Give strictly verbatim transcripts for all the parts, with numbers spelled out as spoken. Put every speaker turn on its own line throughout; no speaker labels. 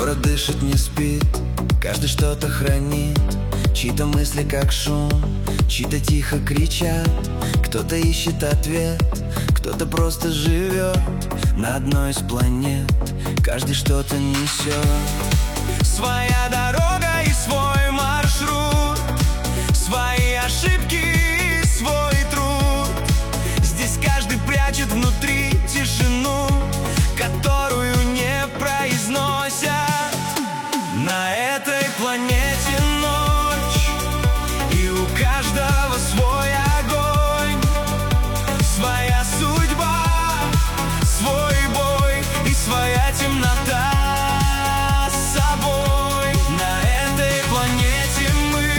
Город дышит, не спит, каждый что-то хранит. Чьи-то мысли как шум, чьи-то тихо кричат. Кто-то ищет ответ, кто-то просто живет на одной из планет. Каждый что-то несет. Своя дорога и свой маршрут, свои ошибки и свой труд. Здесь каждый прячет внутри тишину, которую не произносят. На этой планете ночь, и у каждого свой огонь, своя судьба, свой бой и своя темнота с собой. На этой планете мы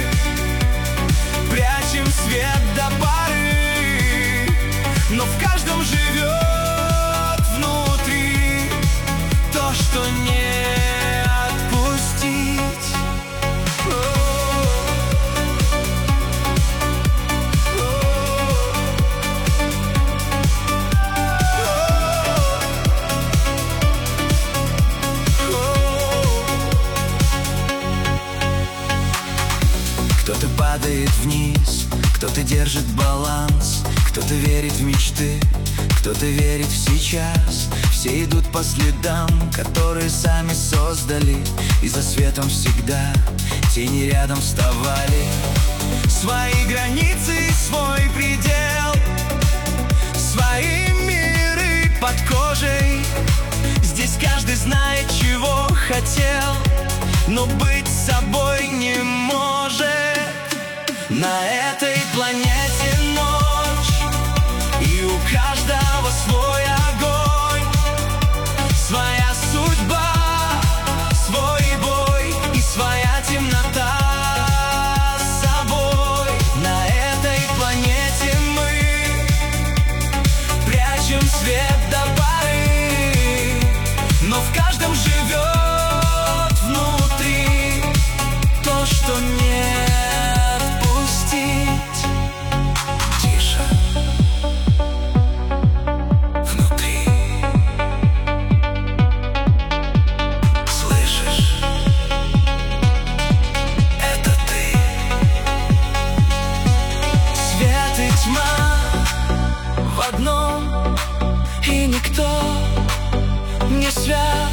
прячем свет до поры, но в каждом живет внутри то, что не Кто-то падает вниз, кто-то держит баланс, кто-то верит в мечты, кто-то верит в сейчас. Все идут по следам, которые сами создали, и за светом всегда тени рядом вставали. Свои границы, свой предел, свои миры под кожей. Здесь каждый знает, чего хотел, но быть собой не может. На этой планете ночь, и у каждого свой огонь, своя судьба, свой бой и своя темнота с собой. На этой планете мы прячем свет до поры, но в каждом живет внутри то, что не в одном, и никто не связан.